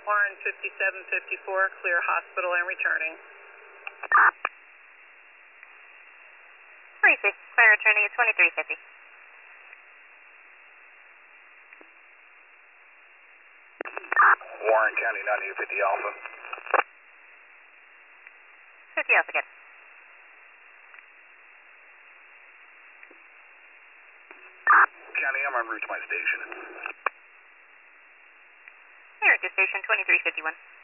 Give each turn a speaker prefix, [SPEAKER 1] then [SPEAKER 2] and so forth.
[SPEAKER 1] Warren 5754, clear hospital and returning.
[SPEAKER 2] 36, clear returning at 2350.
[SPEAKER 3] Warren County 9850 Alpha.
[SPEAKER 2] 50 Alpha, good.
[SPEAKER 3] County, I'm en route to my station.
[SPEAKER 2] Clear to station 2351.